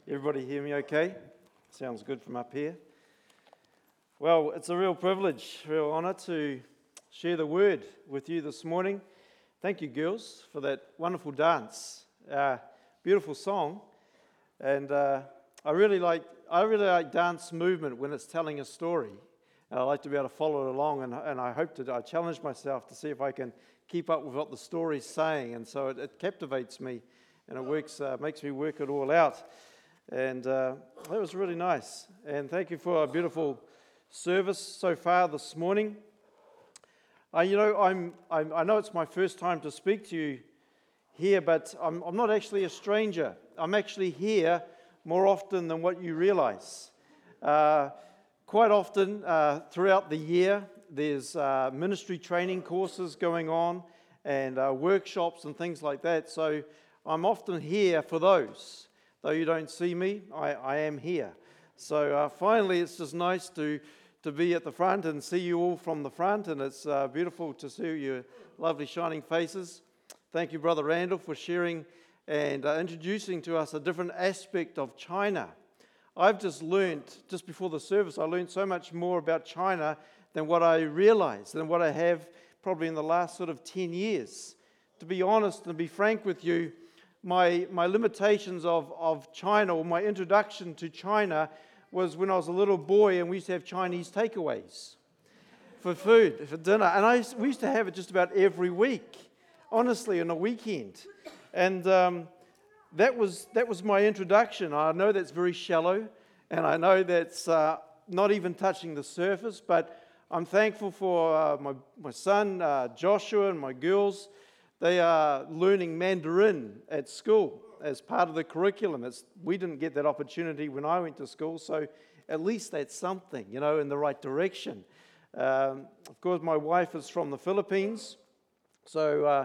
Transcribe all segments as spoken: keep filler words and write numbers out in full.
Everybody hear me okay? Sounds good from up here. Well, it's a real privilege, real honour to share the word with you this morning. Thank you, girls, for that wonderful dance. Uh, beautiful song. And uh, I really like I really like dance movement when it's telling a story. And I like to be able to follow it along, and, and I hope to, I challenge myself to see if I can keep up with what the story's saying. And so it, it captivates me, and it works, uh, makes me work it all out. And uh, that was really nice. And thank you for a beautiful service so far this morning. Uh, you know, I'm, I'm, I know it's my first time to speak to you here, but I'm, I'm not actually a stranger. I'm actually here more often than what you realize. Uh, quite often uh, throughout the year, there's uh, ministry training courses going on and uh, workshops and things like that. So I'm often here for those. Though you don't see me, I, I am here. So uh, finally, it's just nice to, to be at the front and see you all from the front, and it's uh, beautiful to see your lovely shining faces. Thank you, Brother Randall, for sharing and uh, introducing to us a different aspect of China. I've just learned, just before the service, I learned so much more about China than what I realized, than what I have probably in the last sort of ten years. To be honest and be frank with you, My my limitations of, of China, or my introduction to China, was when I was a little boy and we used to have Chinese takeaways for food, for dinner. And I used, we used to have it just about every week, honestly, on a weekend. And um, that was that was my introduction. I know that's very shallow, and I know that's uh, not even touching the surface, but I'm thankful for uh, my, my son, uh, Joshua, and my girls. They are learning Mandarin at school as part of the curriculum. It's, we didn't get that opportunity when I went to school, so at least that's something, you know, in the right direction. Um, of course, my wife is from the Philippines, so uh,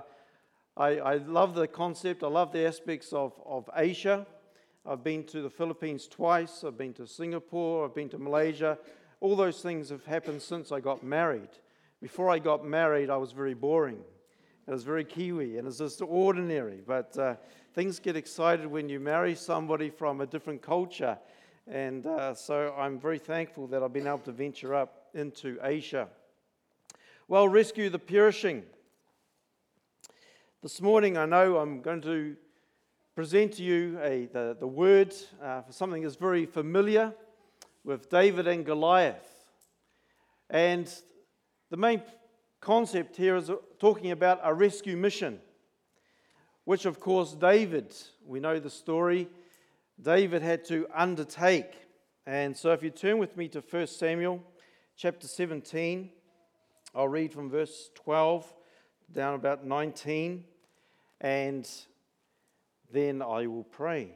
I, I love the concept. I love the aspects of, of Asia. I've been to the Philippines twice. I've been to Singapore. I've been to Malaysia. All those things have happened since I got married. Before I got married, I was very boring. It was very Kiwi, and it's just ordinary. But uh, things get excited when you marry somebody from a different culture. And uh, so I'm very thankful that I've been able to venture up into Asia. Well, rescue the perishing. This morning, I know I'm going to present to you a, the, the word uh, for something that's very familiar with David and Goliath. And the main concept here is talking about a rescue mission, which of course David, we know the story, David had to undertake. And so if you turn with me to First Samuel chapter seventeen, I'll read from verse twelve down about nineteen, and then I will pray.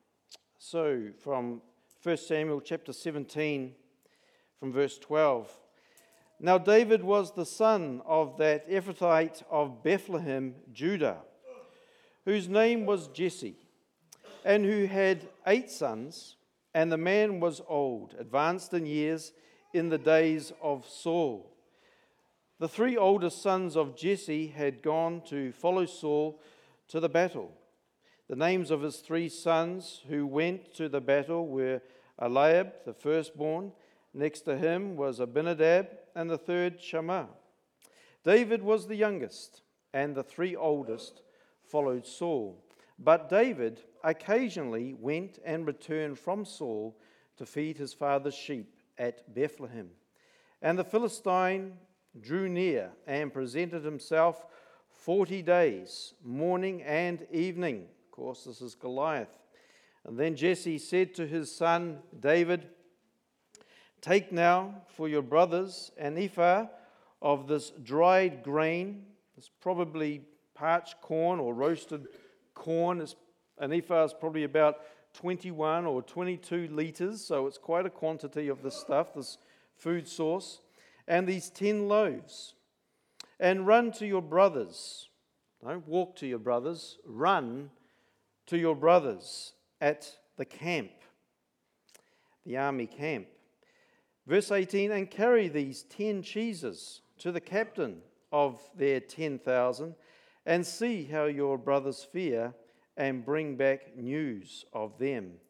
So from First Samuel chapter seventeen, from verse twelve. Now David was the son of that Ephrathite of Bethlehem, Judah, whose name was Jesse, and who had eight sons, and the man was old, advanced in years, in the days of Saul. The three oldest sons of Jesse had gone to follow Saul to the battle. The names of his three sons who went to the battle were Eliab, the firstborn. Next to him was Abinadab, and the third Shammah. David was the youngest, and the three oldest followed Saul. But David occasionally went and returned from Saul to feed his father's sheep at Bethlehem. And the Philistine drew near and presented himself forty days, morning and evening. Of course, this is Goliath. And then Jesse said to his son David, "Take now for your brothers an ephah of this dried grain." It's probably parched corn or roasted corn. An ephah is probably about twenty-one or twenty-two litres, so it's quite a quantity of this stuff, this food source. And these ten loaves. And run to your brothers. Don't walk to your brothers. Run to your brothers at the camp, the army camp. Verse eighteen, and carry these ten cheeses to the captain of their ten thousand, and see how your brothers fare, and bring back news of them.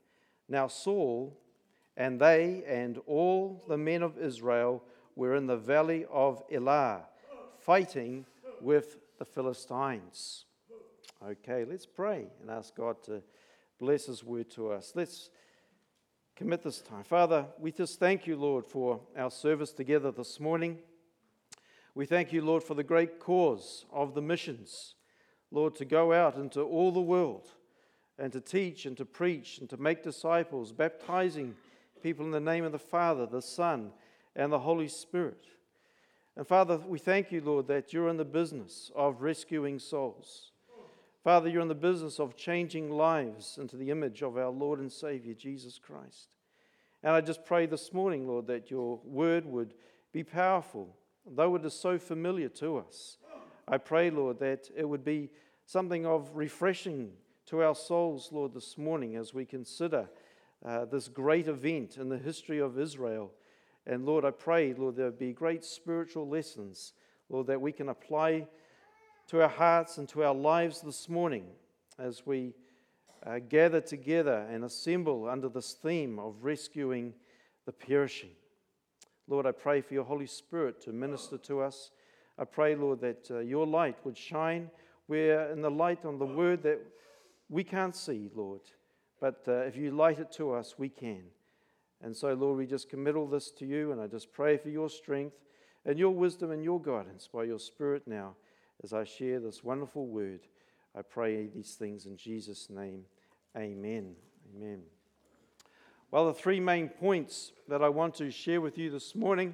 Now Saul and they and all the men of Israel were in the valley of Elah, fighting with the Philistines. Okay, let's pray and ask God to bless His word to us. Let's commit this time. Father, we just thank you, Lord, for our service together this morning. We thank you, Lord, for the great cause of the missions, Lord, to go out into all the world and to teach and to preach and to make disciples, baptizing people in the name of the Father, the Son, and the Holy Spirit. And Father, we thank you, Lord, that you're in the business of rescuing souls. Father, you're in the business of changing lives into the image of our Lord and Savior, Jesus Christ. And I just pray this morning, Lord, that your word would be powerful, though it is so familiar to us. I pray, Lord, that it would be something of refreshing to our souls, Lord, this morning as we consider uh, this great event in the history of Israel. And Lord, I pray, Lord, there would be great spiritual lessons, Lord, that we can apply to our hearts and to our lives this morning as we uh, gather together and assemble under this theme of rescuing the perishing. Lord, I pray for your Holy Spirit to minister to us. I pray, Lord, that uh, your light would shine where in the light on the word that we can't see, Lord. But uh, if you light it to us, we can. And so, Lord, we just commit all this to you, and I just pray for your strength and your wisdom and your guidance by your Spirit now as I share this wonderful word. I pray these things in Jesus' name. Amen. Amen. Well, the three main points that I want to share with you this morning,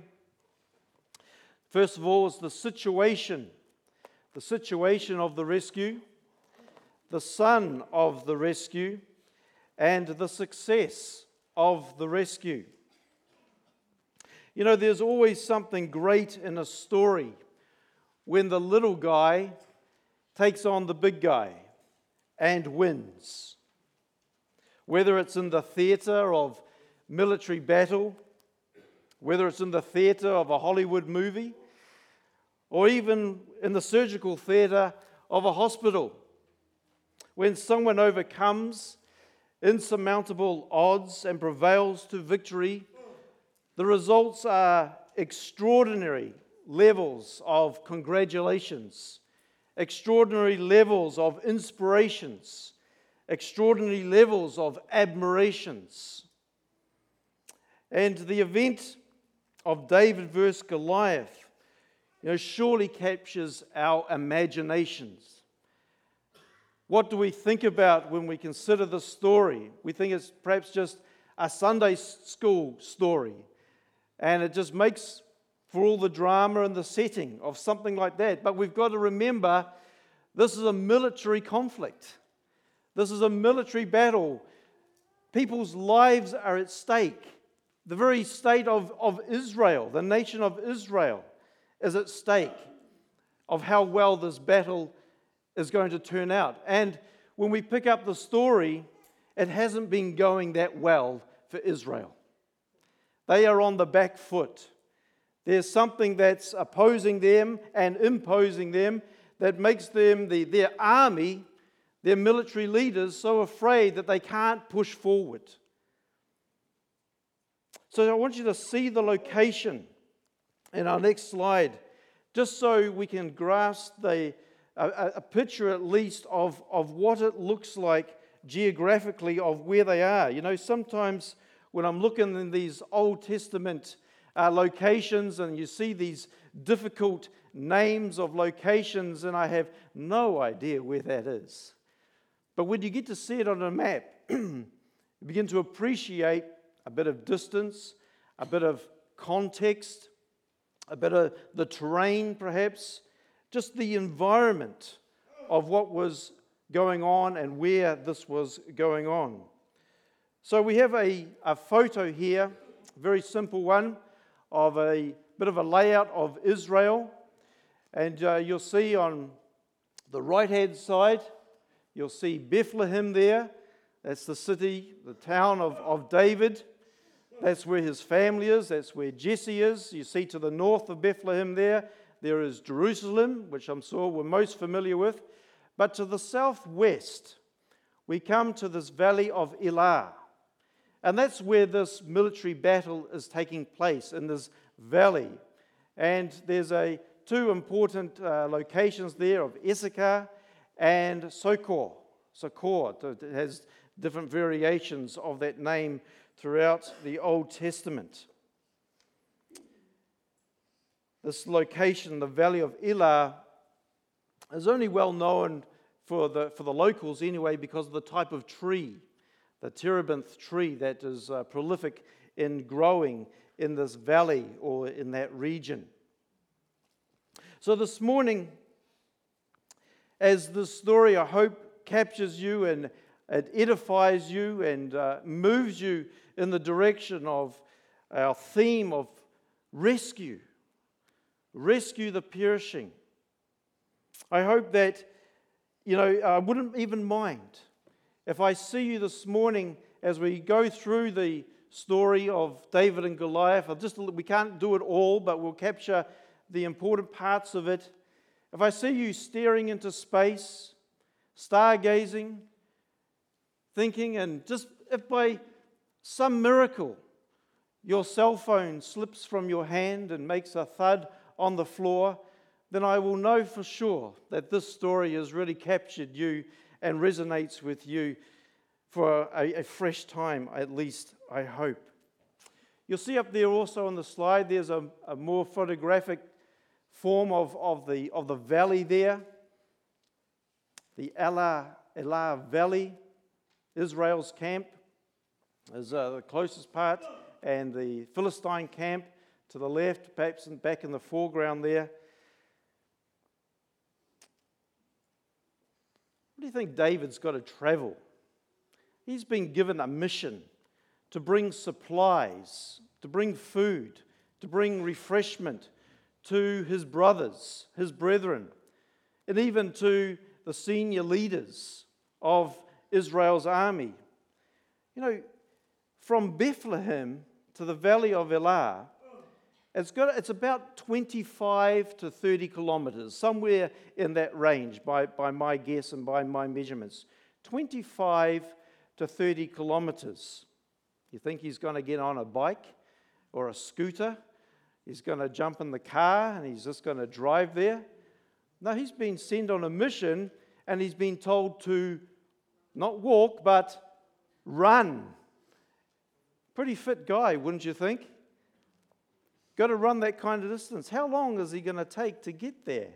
first of all, is the situation, the situation of the rescue, the son of the rescue, and the success of the rescue. You know, there's always something great in a story when the little guy takes on the big guy and wins. Whether it's in the theatre of military battle, whether it's in the theatre of a Hollywood movie, or even in the surgical theatre of a hospital. When someone overcomes insurmountable odds and prevails to victory, the results are extraordinary levels of congratulations, extraordinary levels of inspirations, extraordinary levels of admirations. And the event of David versus Goliath, you know, surely captures our imaginations. What do we think about when we consider the story? We think it's perhaps just a Sunday school story, and it just makes for all the drama and the setting of something like that. But we've got to remember, this is a military conflict. This is a military battle. People's lives are at stake. The very state of, of Israel, the nation of Israel, is at stake of how well this battle is going to turn out. And when we pick up the story, it hasn't been going that well for Israel. They are on the back foot. There's something that's opposing them and imposing them that makes them, the, their army, their military leaders, so afraid that they can't push forward. So I want you to see the location in our next slide, just so we can grasp the, a, a picture at least of, of what it looks like geographically of where they are. You know, sometimes when I'm looking in these Old Testament uh, locations and you see these difficult names of locations, and I have no idea where that is. But when you get to see it on a map, you begin to appreciate a bit of distance, a bit of context, a bit of the terrain perhaps, just the environment of what was going on and where this was going on. So we have a, a photo here, a very simple one, of a bit of a layout of Israel. And uh, you'll see on the right-hand side, you'll see Bethlehem there. That's the city, the town of, of David. That's where his family is. That's where Jesse is. You see to the north of Bethlehem there, there is Jerusalem, which I'm sure we're most familiar with. But to the southwest, we come to this valley of Elah. And that's where this military battle is taking place, in this valley. And there's a two important uh, locations there of Issachar and Sokor. Sokor. It has different variations of that name throughout the Old Testament. This location, the Valley of Elah, is only well known for the, for the locals anyway because of the type of tree, the terebinth tree that is uh, prolific in growing in this valley or in that region. So this morning, as this story, I hope, captures you and it edifies you and uh, moves you in the direction of our theme of rescue. Rescue the perishing. I hope that, you know, I wouldn't even mind if I see you this morning as we go through the story of David and Goliath. I'll just, we can't do it all, but we'll capture the important parts of it. If I see you staring into space, stargazing, thinking, and just if by some miracle your cell phone slips from your hand and makes a thud on the floor, then I will know for sure that this story has really captured you and resonates with you for a, a fresh time, at least, I hope. You'll see up there also on the slide, there's a, a more photographic form of, of, the, of the valley there, the Elah, Elah Valley. Israel's camp is uh, the closest part, and the Philistine camp to the left, perhaps in, back in the foreground there. What do you think David's got to travel? He's been given a mission to bring supplies, to bring food, to bring refreshment to his brothers, his brethren, and even to the senior leaders of Israel's army. You know, from Bethlehem to the valley of Elah, it's got it's about twenty-five to thirty kilometers, somewhere in that range by, by my guess and by my measurements. twenty-five to thirty kilometers. You think he's going to get on a bike or a scooter? He's going to jump in the car and he's just going to drive there? No, he's been sent on a mission and he's been told to not walk, but run. Pretty fit guy, wouldn't you think? Got to run that kind of distance. How long is he going to take to get there?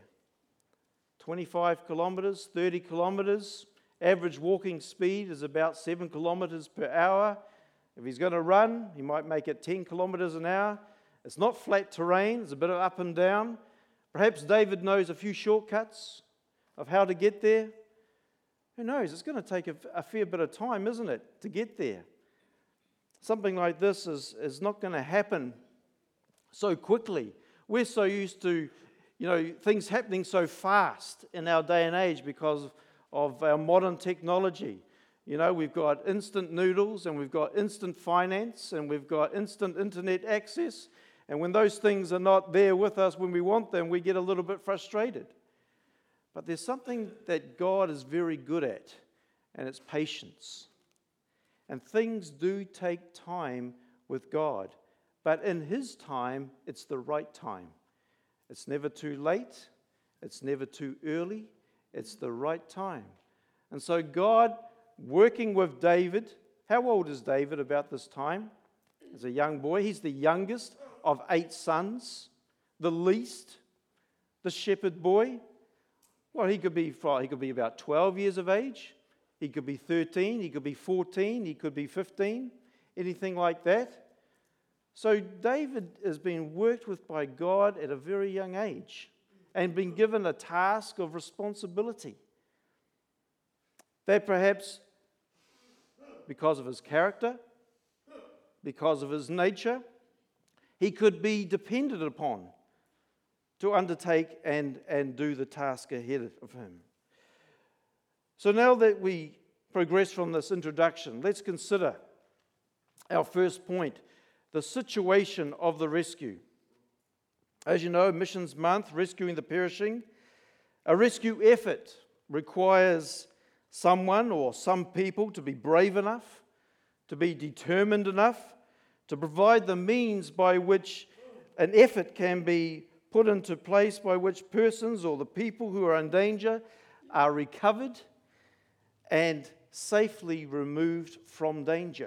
twenty-five kilometers, thirty kilometers. Average walking speed is about seven kilometers per hour. If he's going to run, he might make it ten kilometers an hour. It's not flat terrain, it's a bit of up and down. Perhaps David knows a few shortcuts of how to get there. Who knows? It's going to take a, a fair bit of time, isn't it, to get there? Something like this is, is not going to happen so quickly. We're so used to, you know, things happening so fast in our day and age because of our modern technology. You know, we've got instant noodles and we've got instant finance and we've got instant internet access. And when those things are not there with us when we want them, we get a little bit frustrated. But there's something that God is very good at, and it's patience. And things do take time with God. But in His time, it's the right time. It's never too late. It's never too early. It's the right time. And so God, working with David, how old is David about this time? As a young boy, he's the youngest of eight sons, the least, the shepherd boy. Well, he could be he could be about twelve years of age. He could be thirteen. He could be fourteen. He could be fifteen. Anything like that. So David has been worked with by God at a very young age and been given a task of responsibility. That perhaps because of his character, because of his nature, he could be depended upon to undertake and, and do the task ahead of him. So now that we progress from this introduction, let's consider our first point, the situation of the rescue. As you know, Missions Month, Rescuing the Perishing, a rescue effort requires someone or some people to be brave enough to be determined enough, to provide the means by which an effort can be put into place by which persons or the people who are in danger are recovered and safely removed from danger.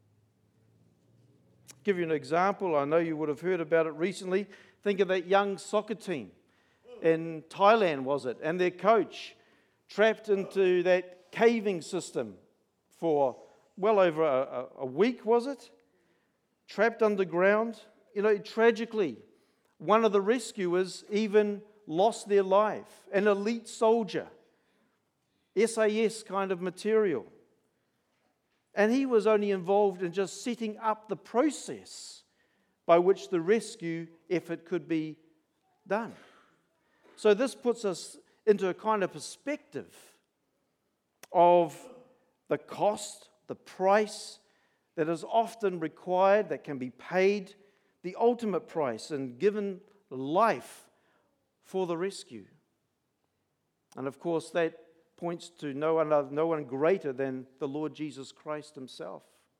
I'll give you an example. I know you would have heard about it recently. Think of that young soccer team in Thailand, was it? And their coach trapped into that caving system for well over a, a week, was it? Trapped underground. You know, tragically, one of the rescuers even lost their life, an elite soldier, S A S kind of material. And he was only involved in just setting up the process by which the rescue effort could be done. So this puts us into a kind of perspective of the cost, the price that is often required, that can be paid, the ultimate price, and given life for the rescue. And of course, that points to no one other, no one greater than the Lord Jesus Christ himself.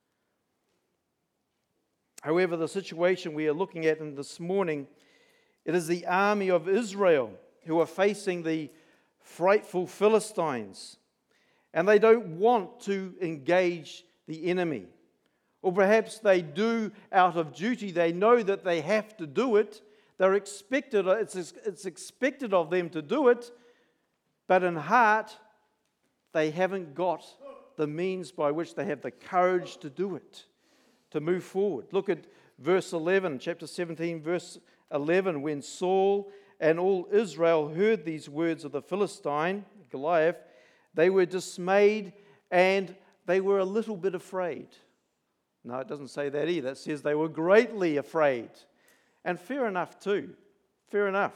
However, the situation we are looking at in this morning, it is the army of Israel who are facing the frightful Philistines, and they don't want to engage the enemy. Or perhaps they do out of duty. They know that they have to do it. They're expected, it's, it's expected of them to do it, but in heart, they haven't got the means by which they have the courage to do it, to move forward. Look at verse eleven, chapter seventeen, verse eleven. When Saul and all Israel heard these words of the Philistine, Goliath, they were dismayed and they were a little bit afraid. No, it doesn't say that either. It says they were greatly afraid. And fair enough too. Fair enough.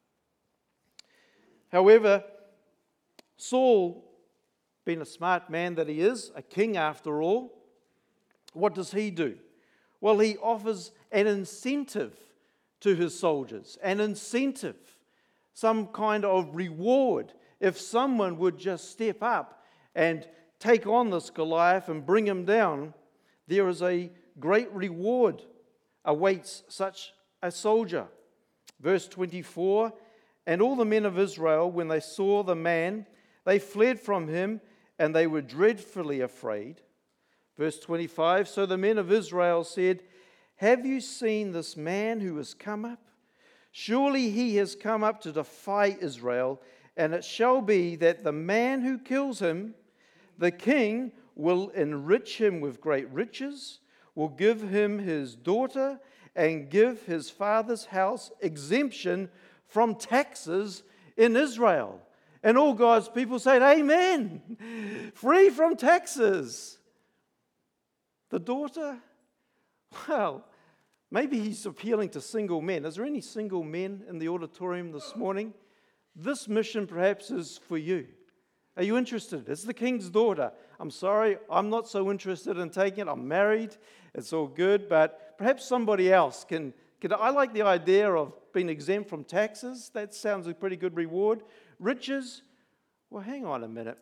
However, Saul, being a smart man that he is, a king after all, what does he do? Well, he offers an incentive to his soldiers, an incentive, some kind of reward. If someone would just step up and take on this Goliath and bring him down, there is a great reward awaits such a soldier. Verse twenty-four, and all the men of Israel, when they saw the man, they fled from him, and they were dreadfully afraid. Verse twenty-five, so the men of Israel said, have you seen this man who has come up? Surely he has come up to defy Israel, and it shall be that the man who kills him, the king will enrich him with great riches, will give him his daughter, and give his father's house exemption from taxes in Israel. And all God's people said, amen. Free from taxes. The daughter? Well, maybe he's appealing to single men. Is there any single men in the auditorium this morning? This mission perhaps is for you. Are you interested? It's the king's daughter. I'm sorry, I'm not so interested in taking it. I'm married. It's all good. But perhaps somebody else can, can. I like the idea of being exempt from taxes. That sounds a pretty good reward. Riches? Well, hang on a minute.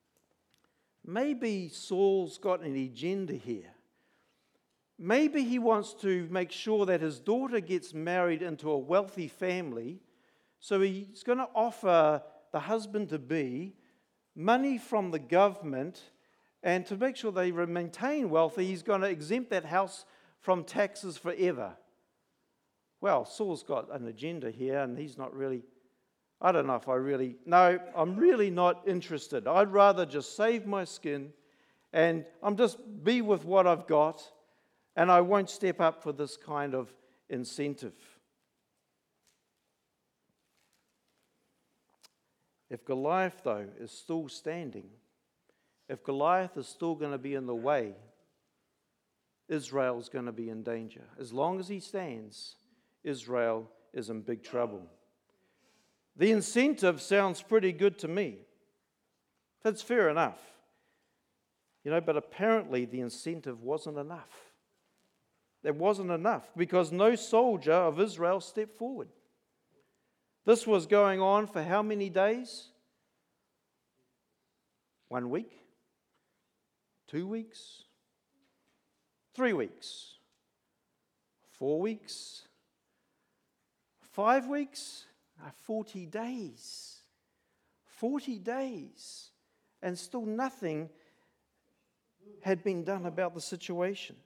Maybe Saul's got an agenda here. Maybe he wants to make sure that his daughter gets married into a wealthy family. So he's going to offer the husband-to-be money from the government, and to make sure they maintain wealthy, he's going to exempt that house from taxes forever. Well, Saul's got an agenda here, and he's not really, I don't know if I really, no, I'm really not interested. I'd rather just save my skin, and I'm just be with what I've got, and I won't step up for this kind of incentive. If Goliath, though, is still standing, if Goliath is still going to be in the way, Israel's going to be in danger. As long as he stands, Israel is in big trouble. The incentive sounds pretty good to me. That's fair enough. You know, but apparently the incentive wasn't enough. It wasn't enough because no soldier of Israel stepped forward. This was going on for how many days? One week? Two weeks? Three weeks? Four weeks? Five weeks? Uh, Forty days. Forty days. And still nothing had been done about the situation.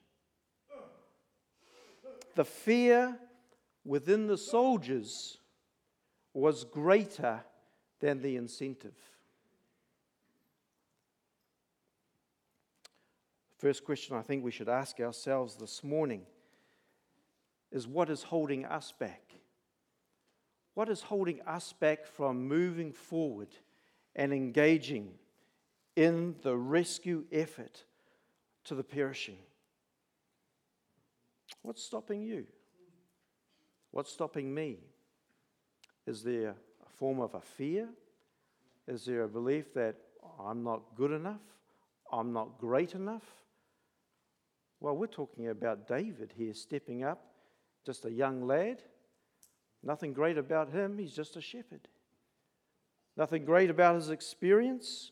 The fear within the soldiers was greater than the incentive. First question I think we should ask ourselves this morning is, what is holding us back? What is holding us back from moving forward and engaging in the rescue effort to the perishing? What's stopping you? What's stopping me? Is there a form of a fear? Is there a belief that I'm not good enough? I'm not great enough? Well, we're talking about David here stepping up, just a young lad. Nothing great about him, he's just a shepherd. Nothing great about his experience.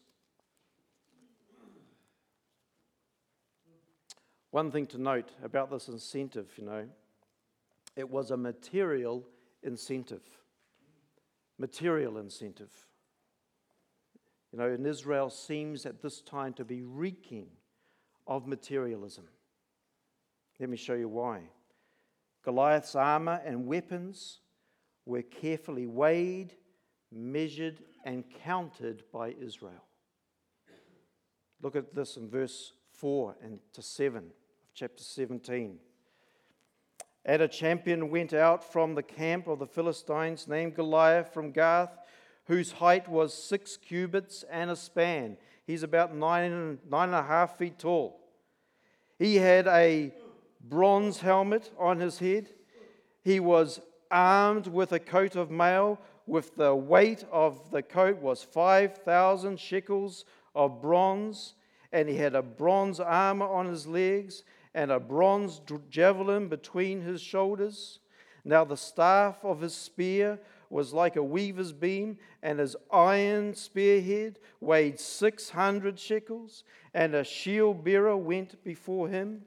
One thing to note about this incentive, you know, it was a material incentive. Material incentive. You know, and Israel seems at this time to be reeking of materialism. Let me show you why. Goliath's armor and weapons were carefully weighed, measured, and counted by Israel. Look at this in verse four and to seven of chapter seventeen. And a champion went out from the camp of the Philistines named Goliath from Gath, whose height was six cubits and a span. He's about nine, nine and a half feet tall. He had a bronze helmet on his head. He was armed with a coat of mail, with the weight of the coat was five thousand shekels of bronze, and he had a bronze armor on his legs and a bronze javelin between his shoulders. Now the staff of his spear was like a weaver's beam, and his iron spearhead weighed six hundred shekels, and a shield bearer went before him.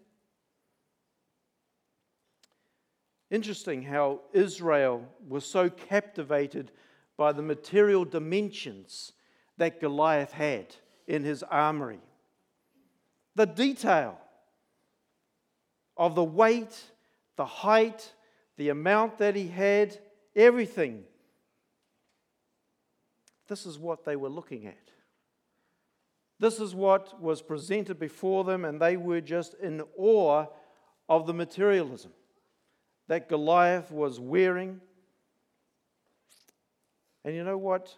Interesting how Israel was so captivated by the material dimensions that Goliath had in his armory. The detail of the weight, the height, the amount that he had, everything. This is what they were looking at. This is what was presented before them, and they were just in awe of the materialism that Goliath was wearing. And you know what?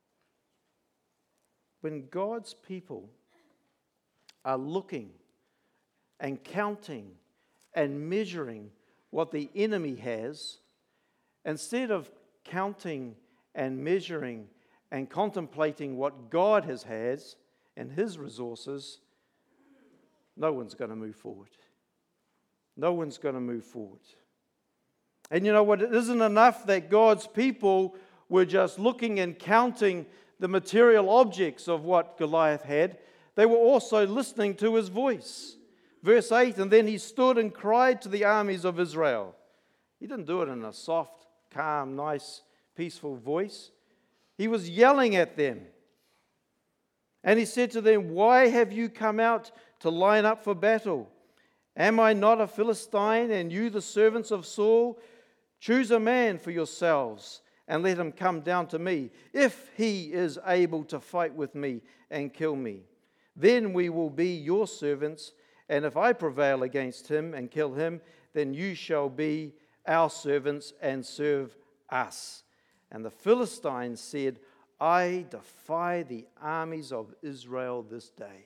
When God's people are looking and counting and measuring what the enemy has, instead of counting and measuring and contemplating what God has has and his resources, no one's going to move forward. No one's going to move forward. And you know what? It isn't enough that God's people were just looking and counting the material objects of what Goliath had. They were also listening to his voice. Verse eight, and then he stood and cried to the armies of Israel. He didn't do it in a soft, calm, nice, peaceful voice. He was yelling at them. And he said to them, why have you come out to line up for battle? Am I not a Philistine, and you the servants of Saul? Choose a man for yourselves, and let him come down to me, if he is able to fight with me and kill me. Then we will be your servants, and if I prevail against him and kill him, then you shall be our servants and serve us. And the Philistines said, I defy the armies of Israel this day.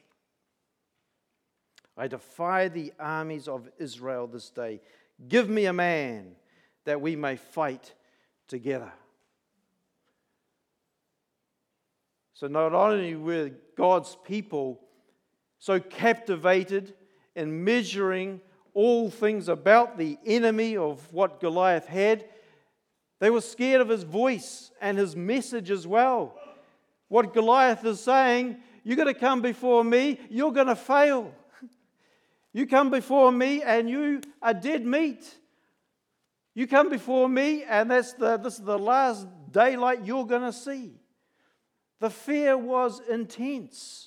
I defy the armies of Israel this day. Give me a man that we may fight together. So not only were God's people so captivated in measuring all things about the enemy of what Goliath had, they were scared of his voice and his message as well. What Goliath is saying, you're going to come before me, you're going to fail. You come before me and you are dead meat. You come before me and that's the, this is the last daylight you're going to see. The fear was intense.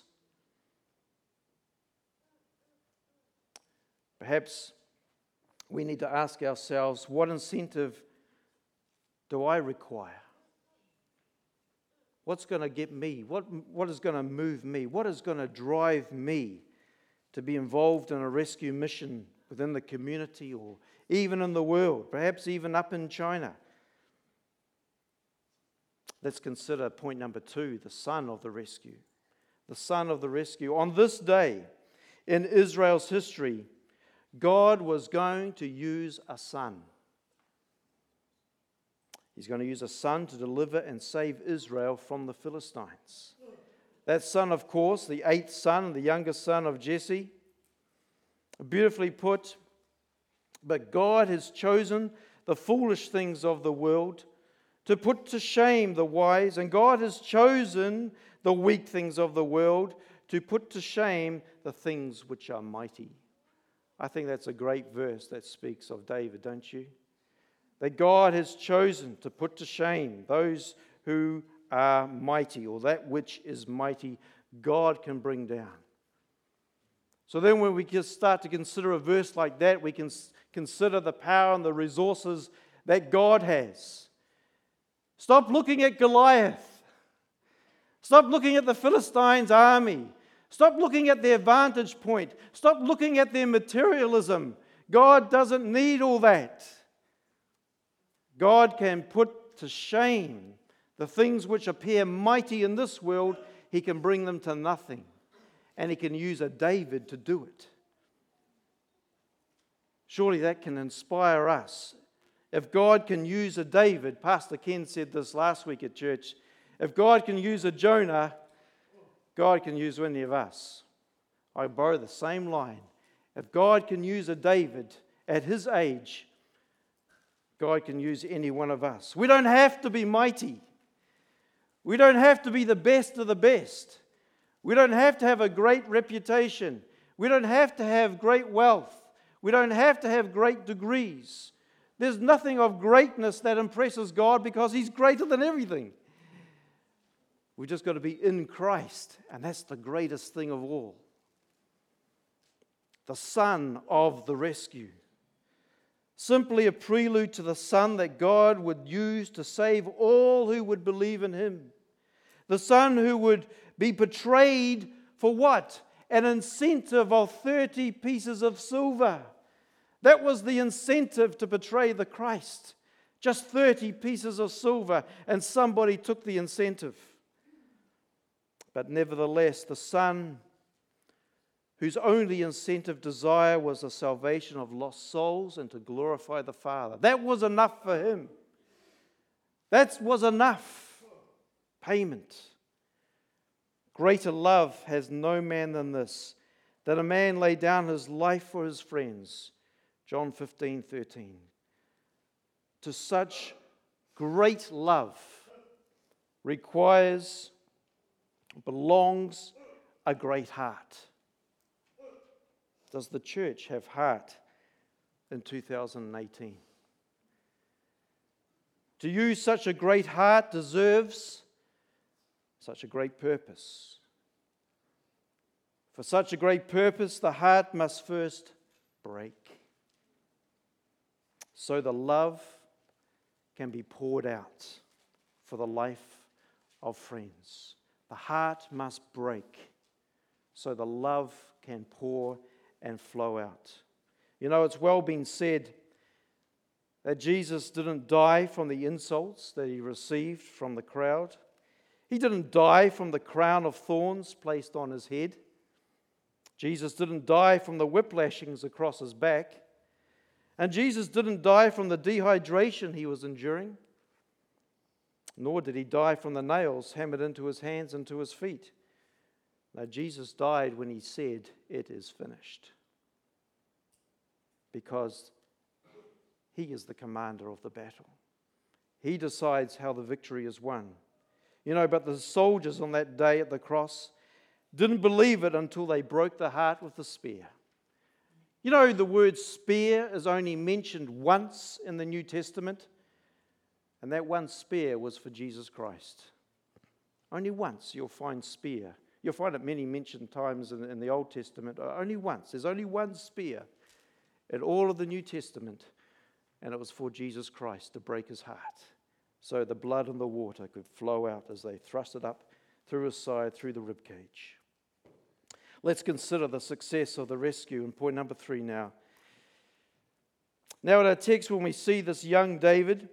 Perhaps we need to ask ourselves, what incentive do I require? What's going to get me? What, what is going to move me? What is going to drive me to be involved in a rescue mission within the community or even in the world, perhaps even up in China? Let's consider point number two, the son of the rescue. The son of the rescue. On this day in Israel's history, God was going to use a son. He's going to use a son to deliver and save Israel from the Philistines. That son, of course, the eighth son, the youngest son of Jesse. Beautifully put, but God has chosen the foolish things of the world to put to shame the wise, and God has chosen the weak things of the world to put to shame the things which are mighty. I think that's a great verse that speaks of David, don't you? That God has chosen to put to shame those who are mighty, or that which is mighty, God can bring down. So then when we just start to consider a verse like that, we can consider the power and the resources that God has. Stop looking at Goliath. Stop looking at the Philistines' army. Stop looking at their vantage point. Stop looking at their materialism. God doesn't need all that. God can put to shame the things which appear mighty in this world. He can bring them to nothing. And He can use a David to do it. Surely that can inspire us. If God can use a David, Pastor Ken said this last week at church, if God can use a Jonah, God can use any of us. I borrow the same line. If God can use a David at his age, God can use any one of us. We don't have to be mighty. We don't have to be the best of the best. We don't have to have a great reputation. We don't have to have great wealth. We don't have to have great degrees. There's nothing of greatness that impresses God because He's greater than everything. We've just got to be in Christ, and that's the greatest thing of all. The son of the rescue. Simply a prelude to the son that God would use to save all who would believe in Him. The son who would be betrayed for what? An incentive of thirty pieces of silver. That was the incentive to betray the Christ. Just thirty pieces of silver, and somebody took the incentive. But nevertheless, the son whose only incentive desire was the salvation of lost souls and to glorify the Father. That was enough for him. That was enough payment. Greater love has no man than this, that a man lay down his life for his friends. John fifteen thirteen. To such great love requires, belongs a great heart. Does the church have heart in two thousand eighteen? To use such a great heart deserves such a great purpose. For such a great purpose, the heart must first break. So the love can be poured out for the life of friends. The heart must break so the love can pour and flow out. You know, it's well been said that Jesus didn't die from the insults that He received from the crowd. He didn't die from the crown of thorns placed on His head. Jesus didn't die from the whiplashings across His back. And Jesus didn't die from the dehydration He was enduring. Nor did He die from the nails hammered into His hands and to His feet. No, Jesus died when He said, "It is finished." Because He is the commander of the battle. He decides how the victory is won. You know, but the soldiers on that day at the cross didn't believe it until they broke the heart with the spear. You know, the word spear is only mentioned once in the New Testament, and that one spear was for Jesus Christ. Only once you'll find spear. You'll find it many mentioned times in, in the Old Testament. Only once. There's only one spear in all of the New Testament, and it was for Jesus Christ to break his heart, so the blood and the water could flow out as they thrust it up through his side, through the ribcage. Let's consider the success of the rescue in point number three now. Now in our text, when we see this young David,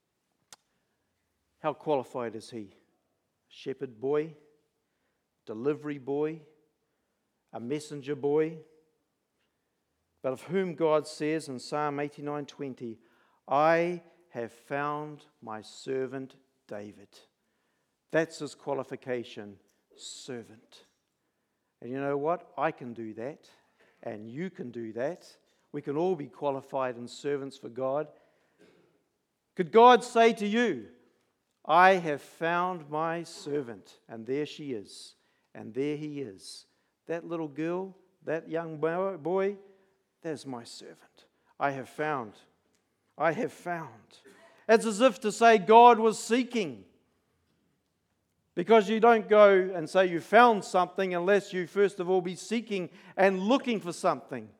how qualified is he? Shepherd boy, delivery boy, a messenger boy, but of whom God says in Psalm eighty-nine twenty, I have found my servant David. That's his qualification, servant. And you know what? I can do that, and you can do that. We can all be qualified and servants for God. Could God say to you, I have found my servant, and there she is, and there he is. That little girl, that young boy, there's my servant. I have found. I have found. It's as if to say God was seeking. Because you don't go and say you found something unless you first of all be seeking and looking for something.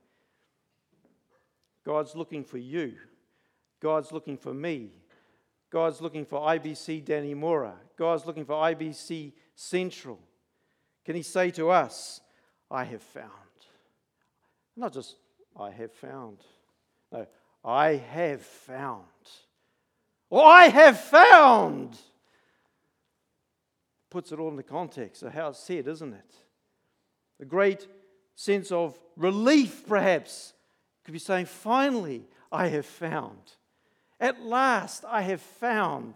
God's looking for you. God's looking for me. God's looking for I B C Dannemora. God's looking for I B C Central. Can he say to us, I have found? Not just, I have found. No, I have found. Or I have found. Puts it all in the context of how it's said, isn't it? A great sense of relief, perhaps. Could be saying, finally, I have found. At last, I have found.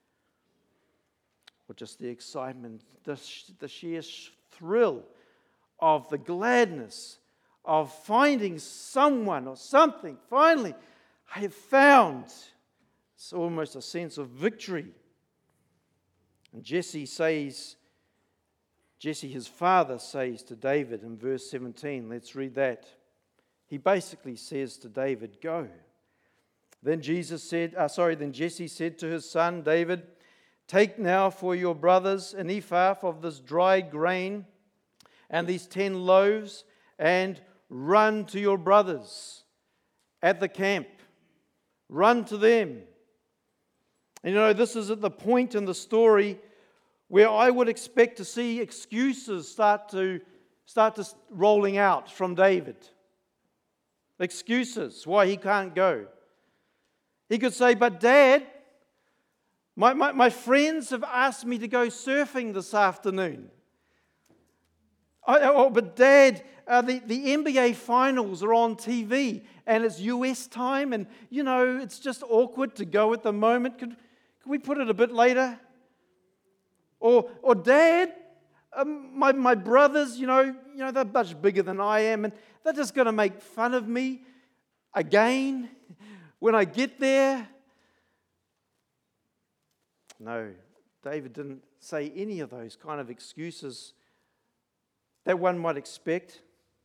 Or just the excitement, the, the sheer thrill of the gladness of finding someone or something. Finally, I have found. It's almost a sense of victory. And Jesse says, Jesse, his father, says to David in verse seventeen, let's read that. He basically says to David, go. Then Jesus said, uh, sorry, then Jesse said to his son David, take now for your brothers an ephah of this dried grain and these ten loaves, and run to your brothers at the camp. Run to them. And you know, this is at the point in the story where I would expect to see excuses start to start to rolling out from David. Excuses why he can't go. He could say, but Dad, my, my, my friends have asked me to go surfing this afternoon. I, oh, but Dad, uh, the, the N B A finals are on T V and it's U S time, and you know, it's just awkward to go at the moment. Could, could we put it a bit later? Or, or Dad, um, my, my brothers, you know, you know, they're much bigger than I am, and they're just going to make fun of me again when I get there. No, David didn't say any of those kind of excuses that one might expect.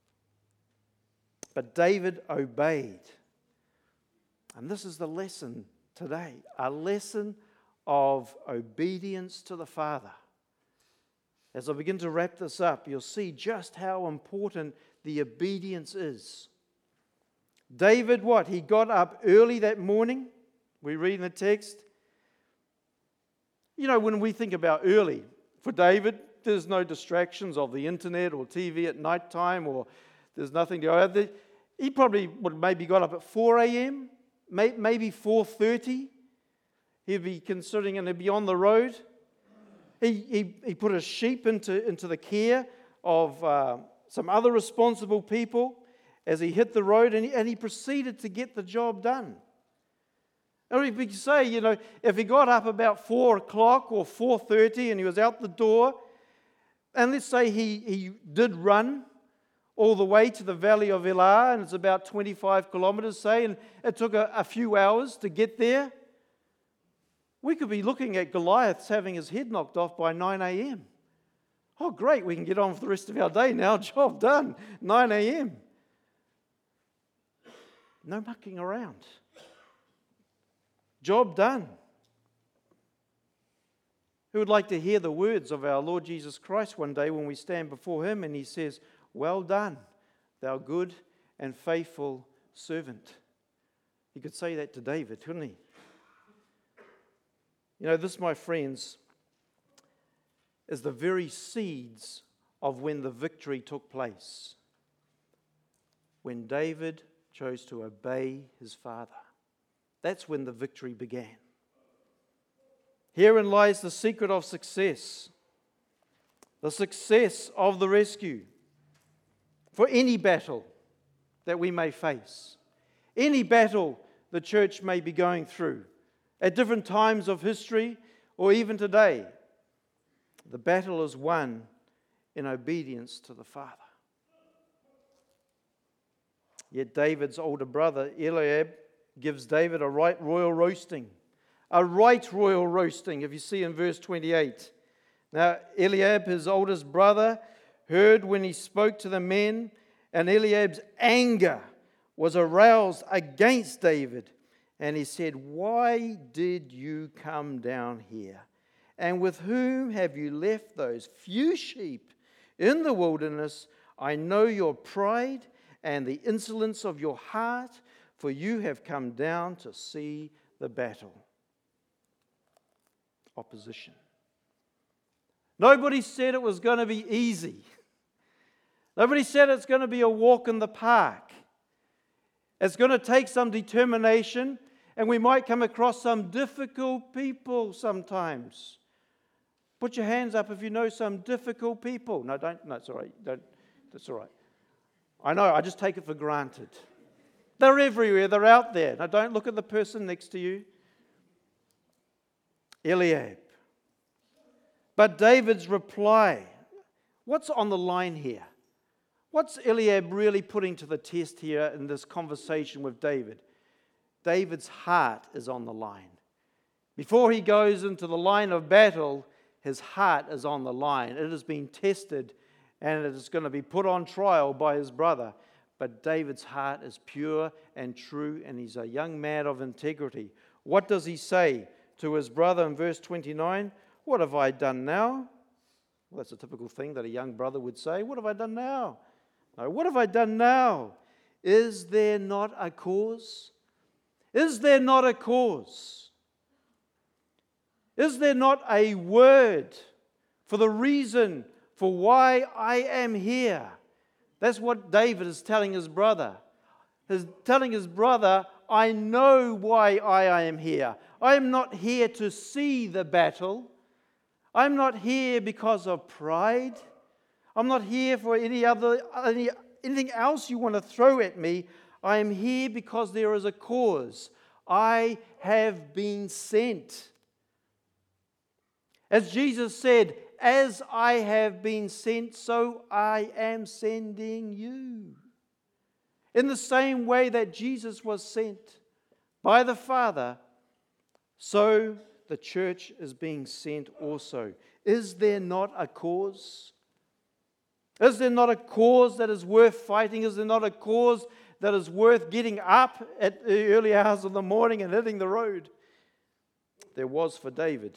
But David obeyed. And this is the lesson today, a lesson of obedience to the Father. As I begin to wrap this up, you'll see just how important the obedience is. David, what? He got up early that morning. We read in the text. You know, when we think about early, for David, there's no distractions of the internet or T V at night time, or there's nothing to go out there. He probably would maybe got up at four a.m., maybe four thirty. He'd be considering and he'd be on the road. He, he, he put his sheep into, into the care of uh, some other responsible people as he hit the road, and he, and he proceeded to get the job done. Or we could say, you know, if he got up about four o'clock or four thirty and he was out the door, and let's say he, he did run all the way to the valley of Elah, and it's about twenty-five kilometers, say, and it took a, a few hours to get there, we could be looking at Goliath having his head knocked off by nine a.m. Oh, great, we can get on for the rest of our day now. Job done, nine a.m. No mucking around. Job done. Who would like to hear the words of our Lord Jesus Christ one day when we stand before Him and He says, "Well done, thou good and faithful servant." He could say that to David, couldn't he? You know, this, my friends, is the very seeds of when the victory took place. When David chose to obey his father. That's when the victory began. Herein lies the secret of success. The success of the rescue. For any battle that we may face. Any battle the church may be going through. At different times of history or even today. The battle is won in obedience to the Father. Yet David's older brother, Eliab, gives David a right royal roasting. A right royal roasting, if you see in verse twenty-eight. Now, Eliab, his oldest brother, heard when he spoke to the men, and Eliab's anger was aroused against David. And he said, "Why did you come down here? And with whom have you left those few sheep in the wilderness? I know your pride and the insolence of your heart, for you have come down to see the battle." Opposition. Nobody said it was going to be easy. Nobody said it's going to be a walk in the park. It's going to take some determination, and we might come across some difficult people sometimes. Put your hands up if you know some difficult people. No, don't. No, it's all right. Don't. That's all right. I know, I just take it for granted. They're everywhere, they're out there. Now don't look at the person next to you. Eliab. But David's reply, what's on the line here? What's Eliab really putting to the test here in this conversation with David? David's heart is on the line. Before he goes into the line of battle, his heart is on the line. It has been tested and it is going to be put on trial by his brother. But David's heart is pure and true, and he's a young man of integrity. What does he say to his brother in verse twenty-nine? "What have I done now?" Well, that's a typical thing that a young brother would say. "What have I done now?" No, "what have I done now? Is there not a cause? Is there not a cause? Is there not a word for the reason for why I am here?" That's what David is telling his brother. He's telling his brother, I know why I am here. I am not here to see the battle. I'm not here because of pride. I'm not here for any other any, anything else you want to throw at me. I am here because there is a cause. I have been sent. As Jesus said, "As I have been sent, so I am sending you." In the same way that Jesus was sent by the Father, so the church is being sent also. Is there not a cause? Is there not a cause that is worth fighting? Is there not a cause that is worth getting up at the early hours of the morning and hitting the road? There was for David,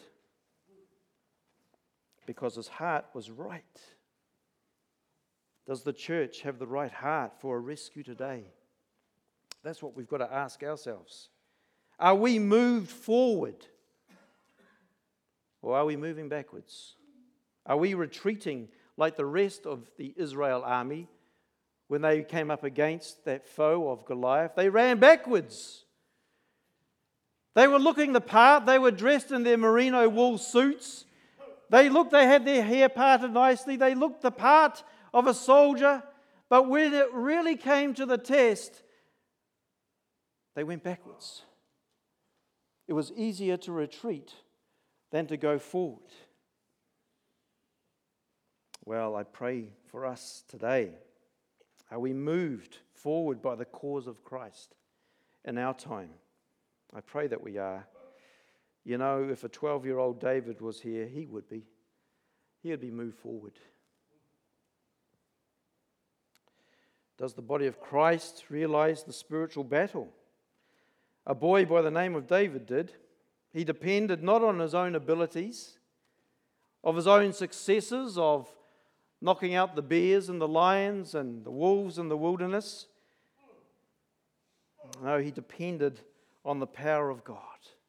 because his heart was right. Does the church have the right heart for a rescue today? That's what we've got to ask ourselves. Are we moved forward? Or are we moving backwards? Are we retreating like the rest of the Israel army when they came up against that foe of Goliath? They ran backwards. They were looking the part. They were dressed in their merino wool suits. They looked, they had their hair parted nicely. They looked the part of a soldier. But when it really came to the test, they went backwards. It was easier to retreat than to go forward. Well, I pray for us today. Are we moved forward by the cause of Christ in our time? I pray that we are. You know, if a twelve-year-old David was here, he would be. He would be moved forward. does the body of Christ realize the spiritual battle? A boy by the name of David did. He depended not on his own abilities, of his own successes, of knocking out the bears and the lions and the wolves in the wilderness. No, he depended on the power of God.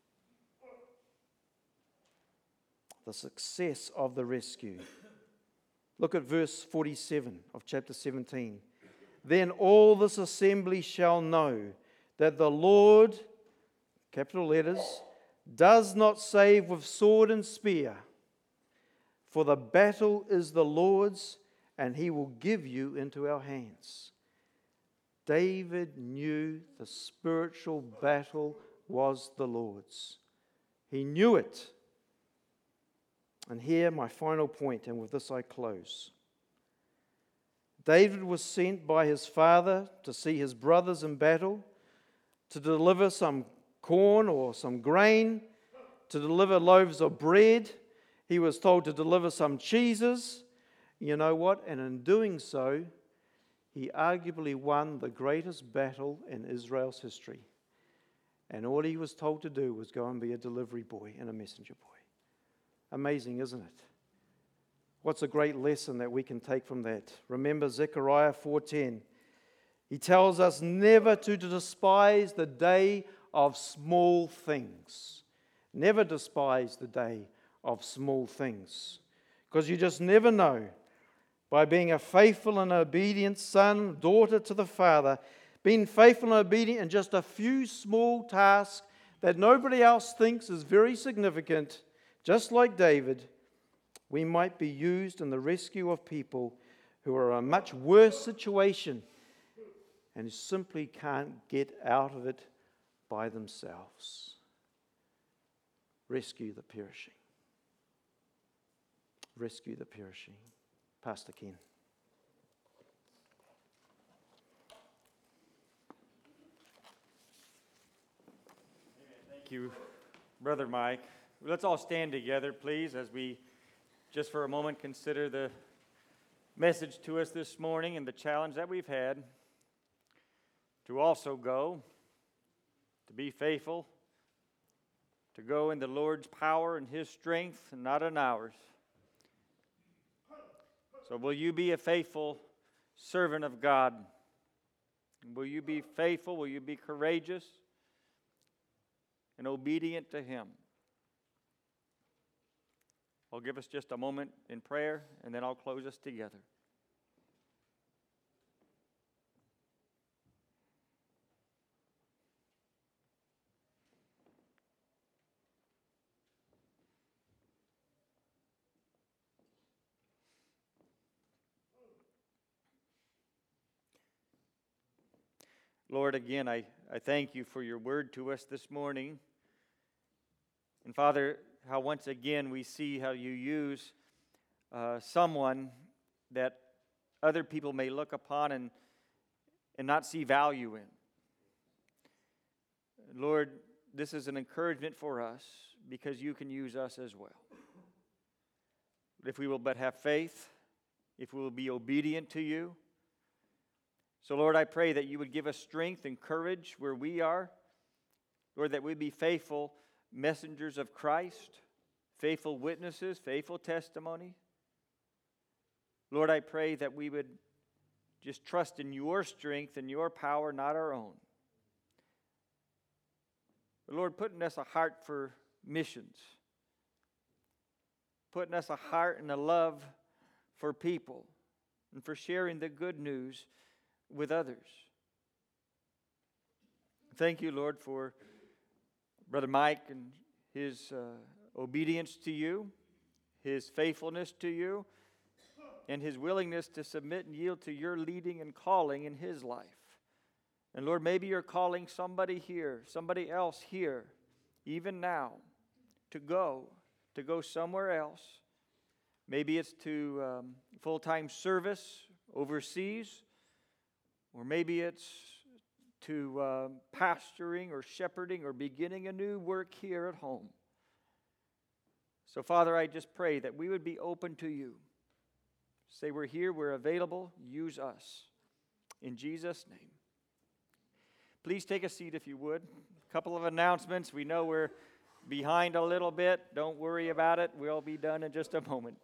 The success of the rescue. Look at verse forty-seven of chapter seventeen. Then all this assembly shall know that the Lord, capital letters, does not save with sword and spear, for the battle is the Lord's, and he will give you into our hands. David knew the spiritual battle was the Lord's. He knew it. And here my final point, and with this I close. David was sent by his father to see his brothers in battle, to deliver some corn or some grain, to deliver loaves of bread. He was told to deliver some cheeses. You know what? And in doing so, he arguably won the greatest battle in Israel's history. And all he was told to do was go and be a delivery boy and a messenger boy. Amazing, isn't it? What's a great lesson that we can take from that? Remember Zechariah four ten. He tells us never to despise the day of small things. Never despise the day of small things. Because you just never know. By being a faithful and obedient son, daughter to the Father, being faithful and obedient in just a few small tasks that nobody else thinks is very significant, just like David, we might be used in the rescue of people who are in a much worse situation and simply can't get out of it by themselves. Rescue the perishing. Rescue the perishing. Pastor Ken. Thank you, Brother Mike. Let's all stand together, please, as we just for a moment consider the message to us this morning and the challenge that we've had to also go, to be faithful, to go in the Lord's power and His strength and not in ours. So will you be a faithful servant of God? Will you be faithful? Will you be courageous and obedient to Him? I'll give us just a moment in prayer, and then I'll close us together. Lord, again, I, I thank you for your word to us this morning. And Father, how once again we see how you use uh, someone that other people may look upon and, and not see value in. Lord, this is an encouragement for us because you can use us as well. If we will but have faith, if we will be obedient to you. So, Lord, I pray that you would give us strength and courage where we are. Lord, that we be faithful messengers of Christ, faithful witnesses, faithful testimony. Lord, I pray that we would just trust in your strength and your power, not our own. But Lord, put in us a heart for missions. Put in us a heart and a love for people and for sharing the good news with others. Thank you, Lord, for Brother Mike and his uh, obedience to you, his faithfulness to you, and his willingness to submit and yield to your leading and calling in his life. And Lord, maybe you're calling somebody here, somebody else here, even now, to go, to go somewhere else. Maybe it's to um, full-time service overseas, or maybe it's to uh, pastoring or shepherding or beginning a new work here at home. So, Father, I just pray that we would be open to you. Say we're here, we're available, use us. In Jesus' name. Please take a seat if you would. A couple of announcements. We know we're behind a little bit. Don't worry about it. We'll be done in just a moment.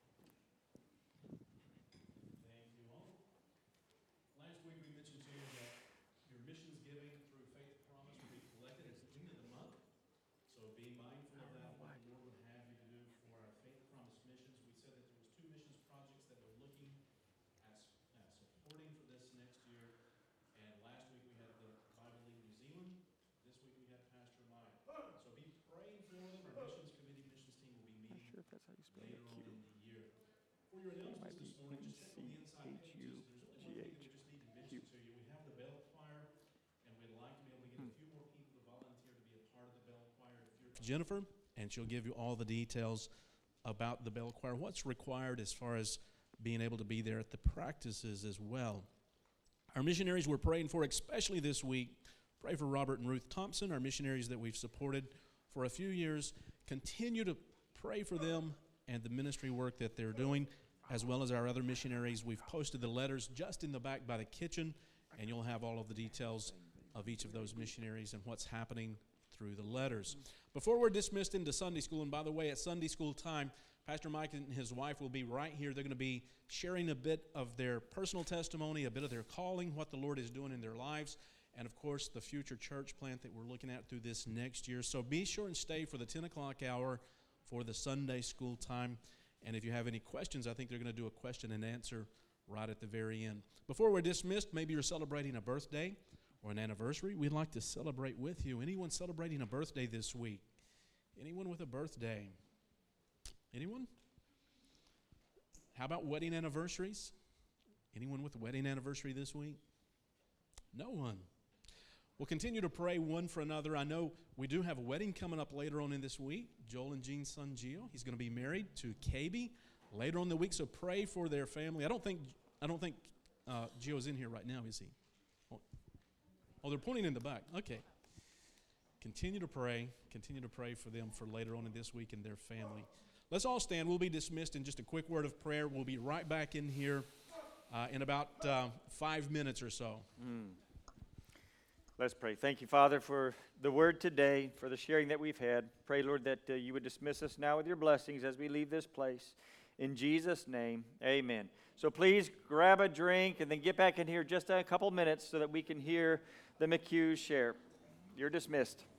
Jennifer, and she'll give you all the details about the bell choir, what's required as far as being able to be there at the practices as well. Our missionaries we're praying for, especially this week, pray for Robert and Ruth Thompson, our missionaries that we've supported for a few years. Continue to pray for them and the ministry work that they're doing, as well as our other missionaries. We've posted the letters just in the back by the kitchen, and you'll have all of the details of each of those missionaries and what's happening through the letters. Before we're dismissed into Sunday school, and by the way, at Sunday school time, Pastor Mike and his wife will be right here. They're going to be sharing a bit of their personal testimony, a bit of their calling, what the Lord is doing in their lives, and of course, the future church plant that we're looking at through this next year. So be sure and stay for the ten o'clock hour for the Sunday school time. And if you have any questions, I think they're going to do a question and answer right at the very end. Before we're dismissed, maybe you're celebrating a birthday or an anniversary. We'd like to celebrate with you. Anyone celebrating a birthday this week? Anyone with a birthday? Anyone? How about wedding anniversaries? Anyone with a wedding anniversary this week? No one. We'll continue to pray one for another. I know we do have a wedding coming up later on in this week. Joel and Jean's son, Gio. He's going to be married to K B later on in the week, so pray for their family. I don't think I don't think uh, Gio's in here right now, is he? Oh, they're pointing in the back. Okay. Continue to pray. Continue to pray for them for later on in this week and their family. Let's all stand. We'll be dismissed in just a quick word of prayer. We'll be right back in here uh, in about uh, five minutes or so. Mm. Let's pray. Thank you, Father, for the word today, for the sharing that we've had. Pray, Lord, that uh, you would dismiss us now with your blessings as we leave this place. In Jesus' name, amen. So please grab a drink and then get back in here just a couple minutes so that we can hear the McHughes share. You're dismissed.